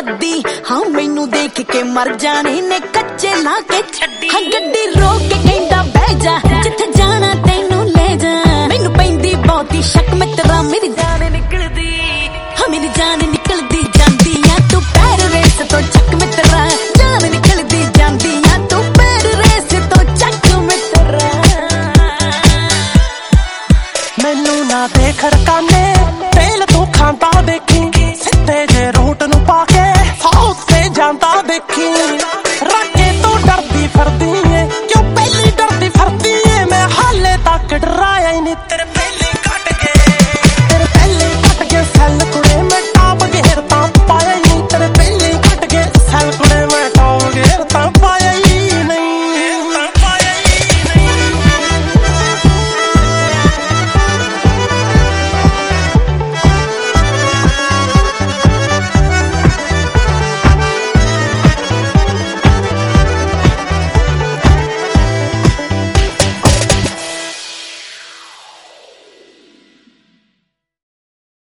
लद्दी हाँ मैनू देख के मर जाने ने कच्चे ला के छड्डी हाँ गड्डी रोक के कहंदा बह जा जिथे जाना तैनू ले जा मैनू पैंदी बहुती शक मित्रा मेरी जाने